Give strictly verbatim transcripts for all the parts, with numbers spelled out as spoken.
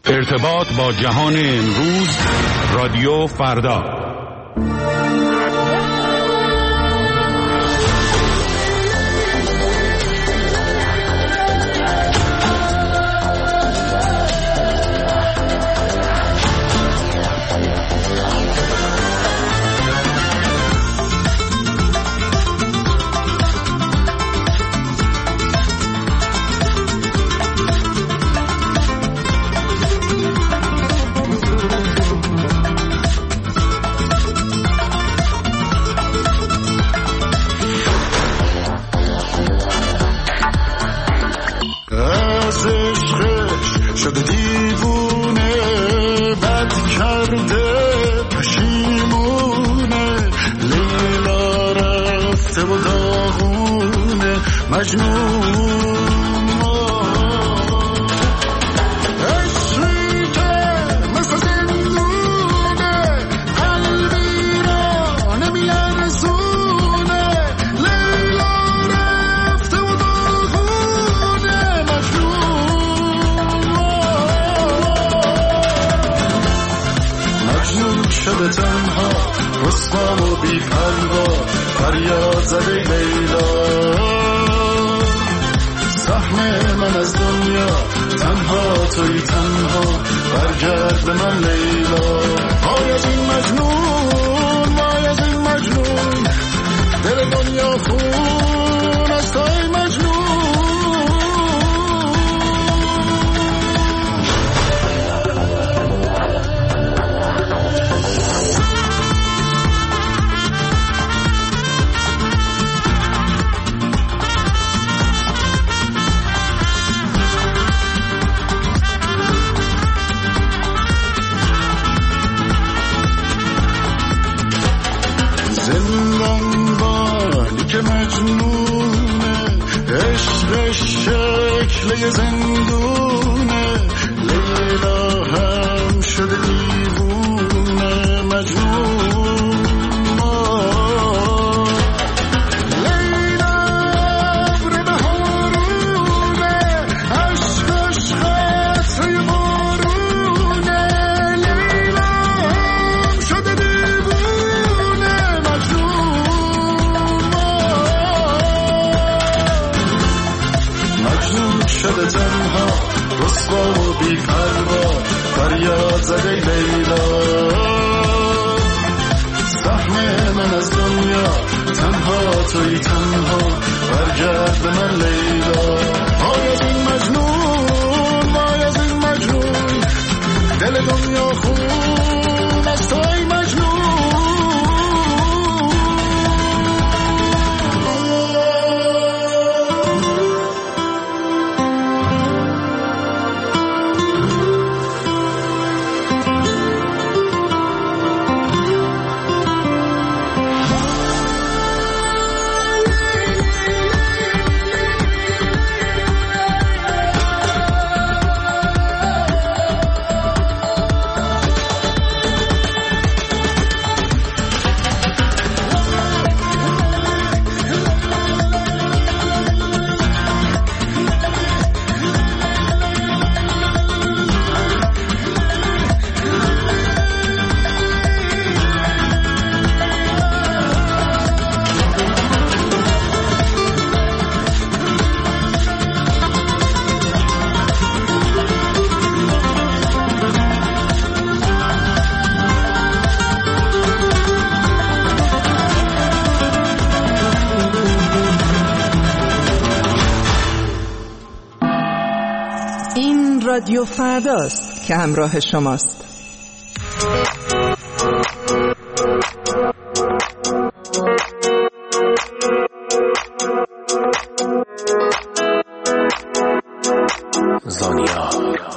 ارتباط با جهان امروز، رادیو فردا. رادیو فرداست که همراه شماست. زانیا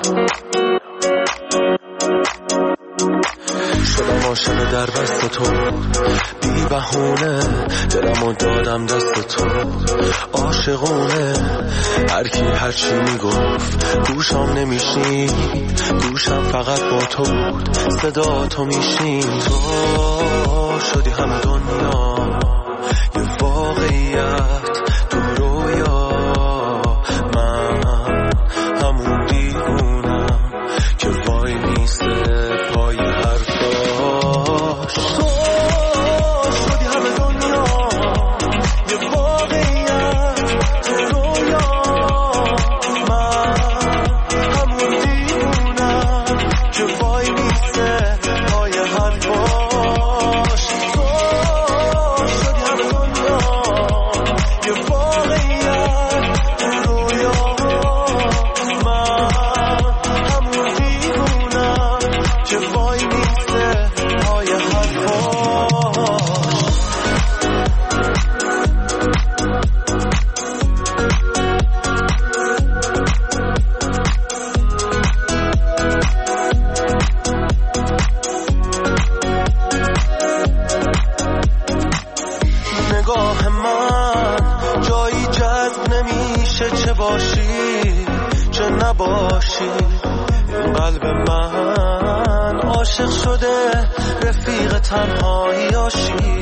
شدم عاشق در بست تو، بی بهونه دلمو دادم دست تو، عاشقونه هر کی هر چی میگفت گوشم نمیشنید، گوشم فقط با تو بود، صدا تو میشنید. تو شدی همه دنیا یه واقعیت، تو رویا من همون دیوونم که نباشی. این قلب من عاشق شده رفیق تنهاییاشی.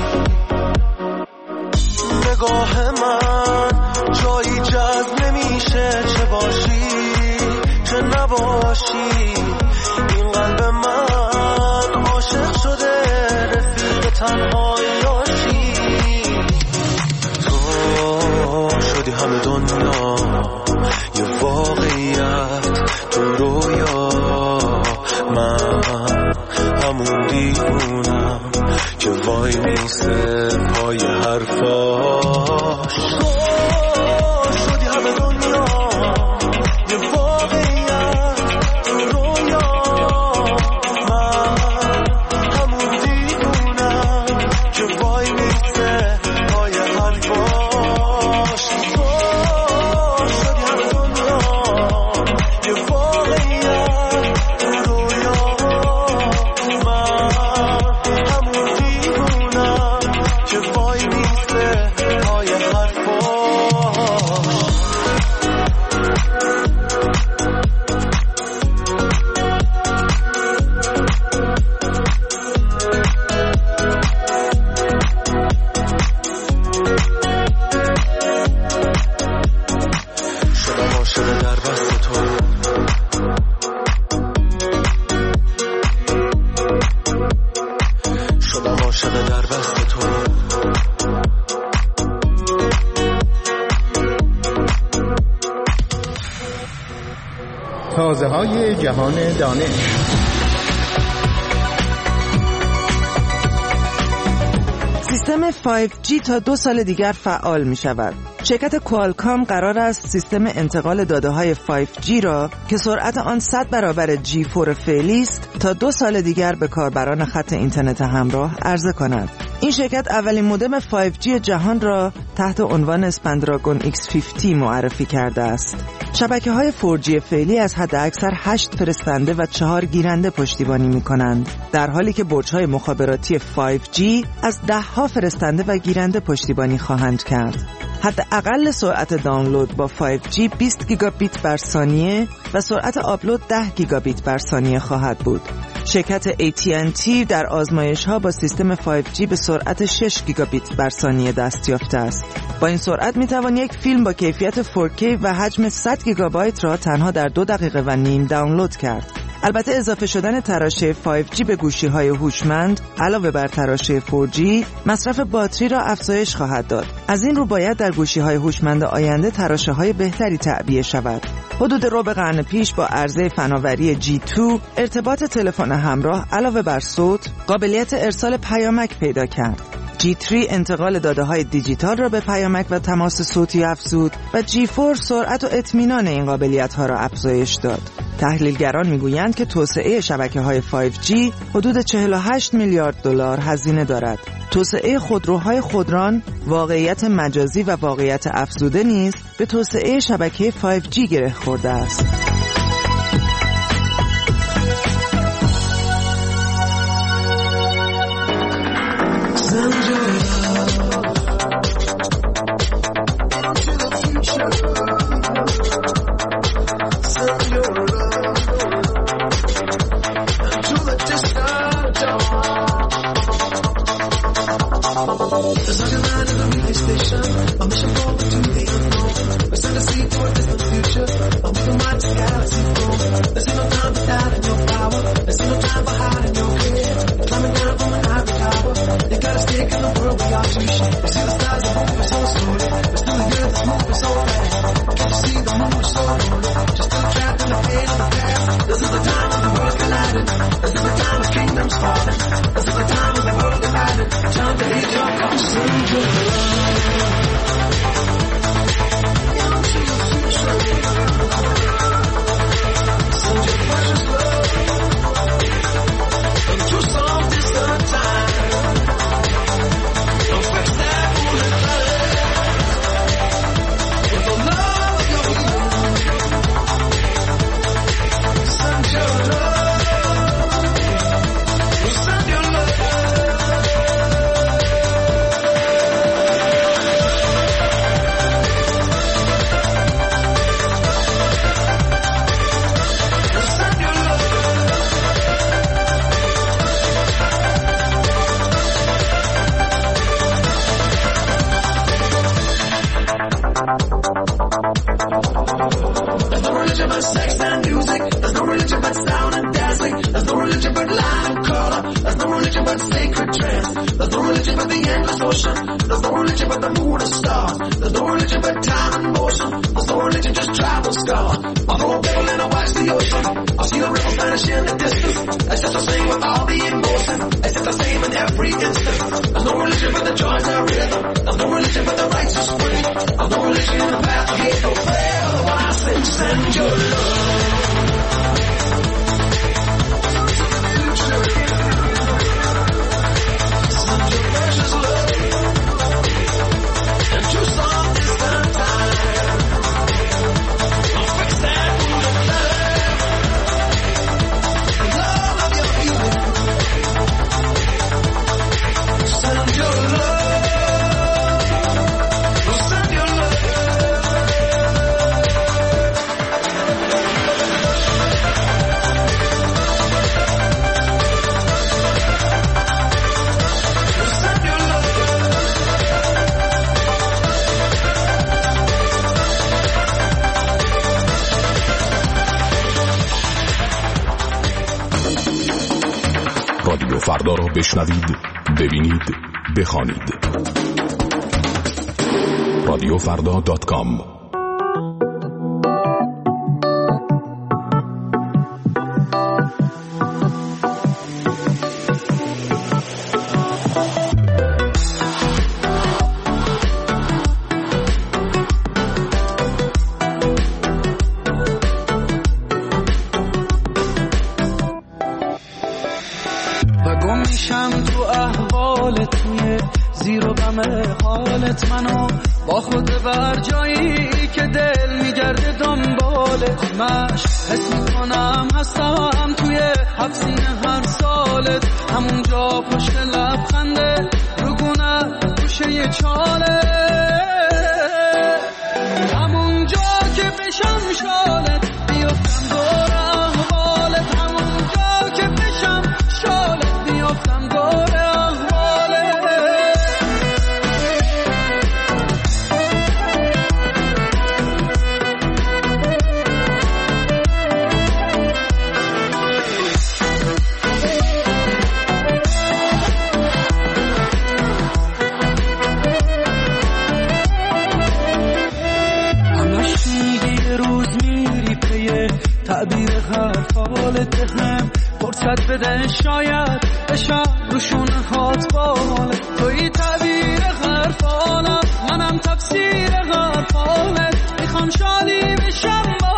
نگاه من جایی جذب نمیشه، چه باشی چه نباشی. این قلب من عاشق شده رفیق تنهاییاشی. تو شدی همه دنیا یه واقعیت تو رویا، من همون دیوونم که وای میسه پای حرفاش. تو شدی همه دنیا یه واقعیت تو رویا، من همون دیوونم که وای میسه پای حرفاش. تو شدی همه دنیا یه واقعیت تو رویا، من همون دیوونم که وای میسه پای حرفاش. شدم عاشق در بست تو، شدم عاشق در بست تو. تازه های جهان دانش. سیستم فایو جی تا دو سال دیگر فعال می شود. شرکت کوالکام قرار است سیستم انتقال داده های فایو جی را که سرعت آن صد برابر جی فور فعلی است تا دو سال دیگر به کاربران خط اینترنت همراه عرضه کند. این شرکت اولین مودم فایو جی جهان را تحت عنوان اسپندراگون ایکس پنجاه معرفی کرده است. شبکه‌های فور جی فعلی از حد اکثر هشت فرستنده و چهار گیرنده پشتیبانی می‌کنند، در حالی که برج‌های مخابراتی فایو جی از ده ها فرستنده و گیرنده پشتیبانی خواهند کرد. حد اقل سرعت دانلود با فایو جی بیست گیگابیت بر ثانیه و سرعت آپلود ده گیگابیت بر ثانیه خواهد بود. شرکت ای تی ان تی در آزمایش‌ها با سیستم فایو جی به سرعت شش گیگابیت بر ثانیه دست یافته است. با این سرعت می‌توان یک فیلم با کیفیت فور کی و حجم صد گیگابایت را تنها در دو دقیقه و نیم دانلود کرد. البته اضافه شدن تراشه فایو جی به گوشی‌های هوشمند علاوه بر تراشه فور جی مصرف باتری را افزایش خواهد داد. از این رو باید در گوشی‌های هوشمند آینده تراشه‌های بهتری تعبیه شود. حدود ربع قرن پیش با عرضه فناوری جی تو ارتباط تلفن همراه علاوه بر صوت قابلیت ارسال پیامک پیدا کرد. جی تری انتقال داده‌های دیجیتال را به پیامک و تماس صوتی افزود و جی فور سرعت و اطمینان این قابلیت‌ها را افزایش داد. تحلیلگران میگویند که توسعه شبکه‌های فایو جی حدود چهل و هشت میلیارد دلار هزینه دارد. توسعه خودروهای خودران، واقعیت مجازی و واقعیت افزوده نیز به توسعه شبکه فایو جی گره خورده است. I'm mission forward to the unknown. We're set to see toward the future. I'm with the mind together. رادیو فردا را بشنوید، ببینید، بخوانید. رادیو فردا دات کام. حالت منو با خود بر جایی که دل میگرده دنبالت، مش حس میکنم هستم توی حبسین هر سالت، همونجا پشت لبخنده روگونه گوشه یه چاله، همونجا که بشم شالت بیفتم دور احوالت، همونجا که بشم شالت بیفتم دور احوالت. تعبیر حرف حالت هم فرصت بده شاید بشم روشون هات بالت، توی تعبیر حرف حالم منم تفسیر حرف حالت، میخوام شادی بشم با